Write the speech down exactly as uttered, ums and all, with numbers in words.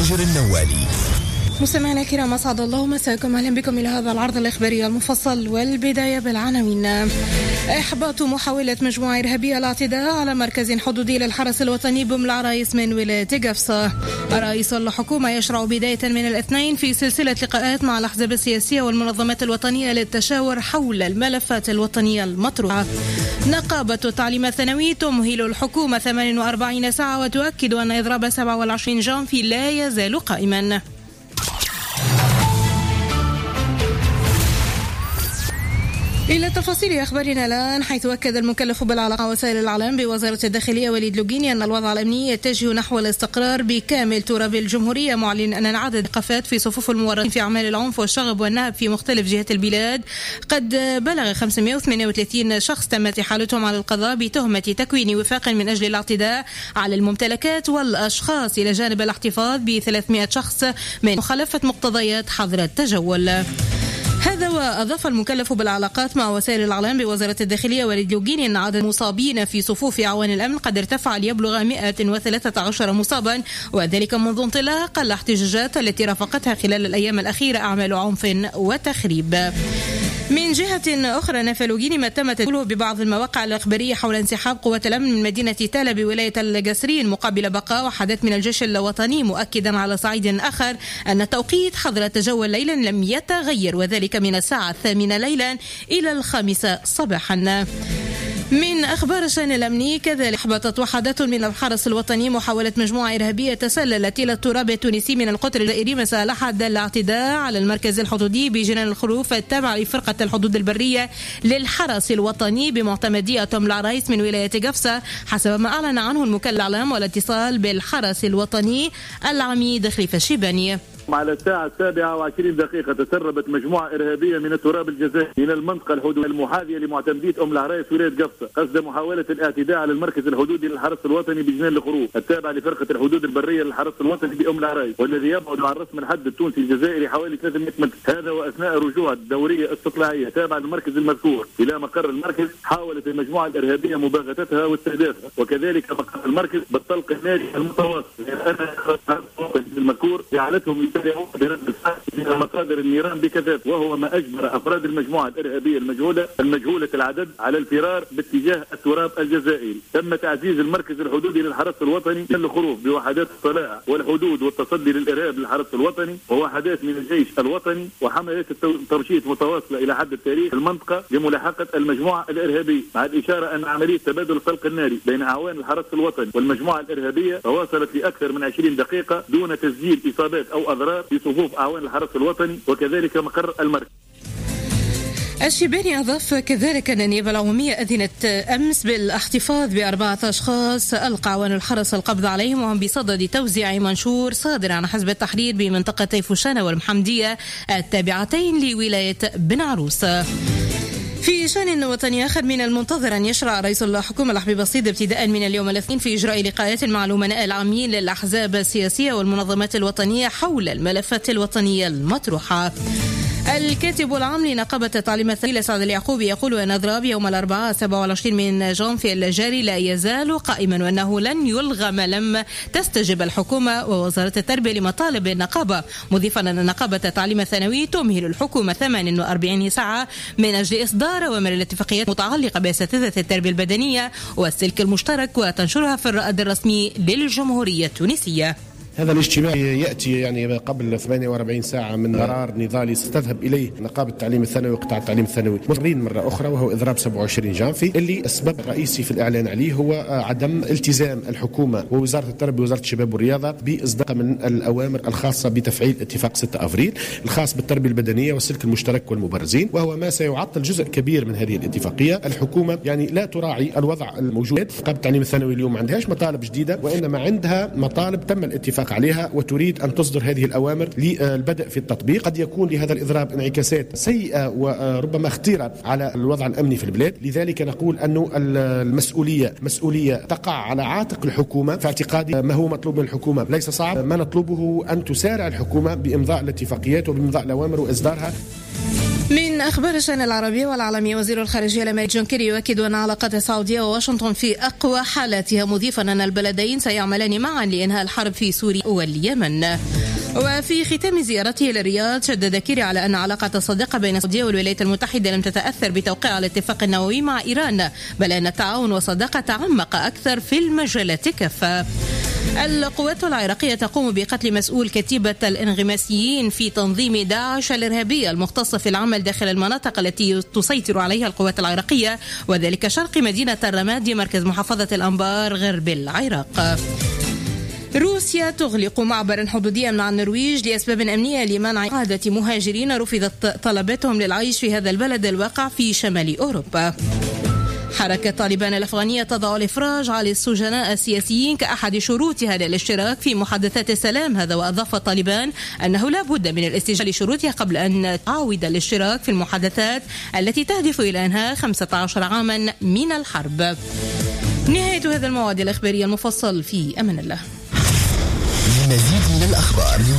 ماجر النوالي. مستمعينا الكرام، أسعد الله مساكم، أهلا بكم إلى هذا العرض الإخباري المفصل، والبداية بالعناوين. إحباط محاولة مجموعة إرهابية الاعتداء على مركز حدودي للحرس الوطني بأم العرايس من ولاية قفصة. رئيس الحكومة يشرع بداية من الاثنين في سلسلة لقاءات مع الأحزاب السياسية والمنظمات الوطنية للتشاور حول الملفات الوطنية المطروحة. نقابة التعليم الثانوي تمهل الحكومة ثمانية وأربعين ساعة وتؤكد أن إضراب سبعة وعشرين جانفي لا يزال قائما. إلى تفاصيل أخبارنا الآن، حيث أكد المكلف بالعلاقة وسائل الإعلام بوزارة الداخلية وليد لوغيني أن الوضع الأمني يتجه نحو الاستقرار بكامل تراب الجمهورية، معلن أن عدد قفات في صفوف المورطين في أعمال العنف والشغب والنهب في مختلف جهات البلاد قد بلغ خمسمائة وثمانية وثلاثين شخص تمت إحالتهم على القضاء بتهمة تكوين وفاق من أجل الاعتداء على الممتلكات والأشخاص، إلى جانب الاحتفاظ ب ثلاثمائة شخص من مخالفة مقتضيات حظر التجول. هذا وأضاف المكلف بالعلاقات مع وسائل الإعلام بوزارة الداخلية وليد لوغيني أن عدد المصابين في صفوف أعوان الأمن قد ارتفع ليبلغ مائة وثلاثة عشر مصابا، وذلك منذ انطلاق الاحتجاجات التي رافقتها خلال الأيام الأخيرة أعمال عنف وتخريب. من جهة أخرى، نفى لوغيني ما تم تداوله ببعض المواقع الإخبارية حول انسحاب قوات الأمن من مدينة تالا بولاية القصرين مقابل بقاء وحدات من الجيش الوطني، مؤكدا على صعيد آخر أن توقيت حظر التجول ليلا لم يتغير، وذلك من الساعة الثامنة ليلا إلى الخامسة صباحا. من أخبار الشأن الأمني كذلك، أحبطت وحدات من الحرس الوطني محاولة مجموعة إرهابية تسللت إلى التراب التونسي من القطر الجزائري مساء الأحد الاعتداء على المركز الحدودي بجنان الخروف التابع لفرقة الحدود البرية للحرس الوطني بمعتمدية أم العرايس من ولاية قفصة، حسب ما أعلن عنه المكلف الإعلام والاتصال بالحرس الوطني العميد خليفة الشيباني. على الساعة السابعة وعشرين دقيقة تسربت مجموعة إرهابية من التراب الجزائري إلى المنطقة الحدودية المحاذية لمعتمدية أم العرايس ولاية قفصة قصد محاولة الاعتداء على المركز الحدودي للحرس الوطني بجنان الخروف التابع لفرقة الحدود البرية للحرس الوطني بأم العرايس، والذي يبعد عن رسم الحد التونسي الجزائري حوالي ثلاثمائة متر. هذا وأثناء رجوع الدورية الاستطلاعية تابعة للمركز المذكور إلى مقر المركز، حاولت المجموعة الإرهابية مباغتتها واستهدافها، وكذلك مقر المركز بالطلق الناري المتواصل، لأن المذكور جعلتهم يتبعون برد الفعل مصادر النيران بكثافة، وهو ما أجبر أفراد المجموعة الإرهابية المجهولة المجهولة العدد على الفرار باتجاه التراب الجزائري. تم تعزيز المركز الحدودي للحرس الوطني للخروف بوحدات الطلاع والحدود والتصدي للإرهاب للحرس الوطني ووحدات من الجيش الوطني وحملات الترشيد متواصلة إلى حد التاريخ المنطقة لملاحقة المجموعة الإرهابية، مع الإشارة أن عملية تبادل الطلق الناري بين أعوان الحرس الوطني والمجموعة الإرهابية تواصلت لأكثر من عشرين دقيقة دون تسجيل إصابات أو أضرار في صفوف أعوان الحرس الوطني وكذلك مقر المركز. الشيباني أضاف كذلك أن النيابة العمومية أذنت أمس بالاحتفاظ بأربعة أشخاص ألقى أعوان الحرس القبض عليهم وهم بصدد توزيع منشور صادر عن حزب التحرير بمنطقتي فوشانة والمحمدية التابعتين لولاية بن عروس. في شأن وطني آخر، من المنتظر أن يشرع رئيس الحكومة الحبيب الصيد ابتداء من اليوم الاثنين في إجراء لقاءات مع الأمناء العامين للأحزاب السياسية والمنظمات الوطنية حول الملفات الوطنية المطروحة. الكاتب العام لنقابة التعليم الثانوي سعد اليعقوبي يقول أن إضراب يوم الأربعاء سبعة وعشرين من جانفي الجاري لا يزال قائما، وأنه لن يلغى ما لم تستجب الحكومة ووزارة التربية لمطالب النقابة، مضيفا أن نقابة التعليم الثانوي تمهل الحكومة ثمانية وأربعين ساعة من أجل إصدار أوامر الاتفاقيات المتعلقة بأساتذة التربية البدنية والسلك المشترك وتنشرها في الرائد الرسمي للجمهورية التونسية. هذا الاجتماع يأتي يعني قبل ثمانية وأربعين ساعة من قرار نضالي ستذهب إليه نقابة التعليم الثانوي وقطاع التعليم الثانوي مصرين مرة أخرى، وهو إضراب سبعة وعشرين جانفي، اللي السبب الرئيسي في الإعلان عليه هو عدم التزام الحكومة ووزارة التربية ووزارة الشباب والرياضة بإصدار من الأوامر الخاصة بتفعيل اتفاق ستة أفريل الخاص بالتربية البدنية والسلك المشترك والمبرزين، وهو ما سيعطل جزء كبير من هذه الاتفاقية. الحكومة يعني لا تراعي الوضع الموجود. نقابة التعليم الثانوي اليوم ما عندهاش مطالب جديدة، وإنما عندها مطالب تم الاتفاق عليها وتريد أن تصدر هذه الأوامر للبدء في التطبيق. قد يكون لهذا الإضراب انعكاسات سيئة وربما خطيرة على الوضع الأمني في البلاد، لذلك نقول أنه المسؤولية مسؤولية تقع على عاتق الحكومة. في اعتقادي ما هو مطلوب من الحكومة ليس صعب، ما نطلبه أن تسارع الحكومة بإمضاء الاتفاقيات وبإمضاء الأوامر وإصدارها. من أخبار الشأن العربي والعالمي، وزير الخارجية الأمريكي جون كيري يؤكد أن علاقات السعودية وواشنطن في أقوى حالاتها، مضيفا أن البلدين سيعملان معا لإنهاء الحرب في سوريا واليمن. وفي ختام زيارته للرياض شدد كيري على أن علاقة الصداقة بين السعودية والولايات المتحدة لم تتأثر بتوقيع الاتفاق النووي مع إيران، بل أن التعاون والصداقة تعمق أكثر في المجالات كافة. القوات العراقية تقوم بقتل مسؤول كتيبة الانغماسيين في تنظيم داعش الإرهابي المختص في العمل داخل المناطق التي تسيطر عليها القوات العراقية، وذلك شرق مدينة الرمادي مركز محافظة الأنبار غرب العراق. روسيا تغلق معبرا حدوديا مع النرويج لأسباب أمنية لمنع عادة مهاجرين رفضت طلباتهم للعيش في هذا البلد الواقع في شمال أوروبا. حركة طالبان الأفغانية تضع الإفراج على السجناء السياسيين كأحد شروطها للاشتراك في محادثات السلام، هذا وأضاف طالبان أنه لا بد من الاستجابة لشروطها قبل أن تعاود الاشتراك في المحادثات التي تهدف إلى إنهاء خمسة عشر عاما من الحرب. نهاية هذا الموعد الإخباري المفصل، في أمان الله. لمزيد من الأخبار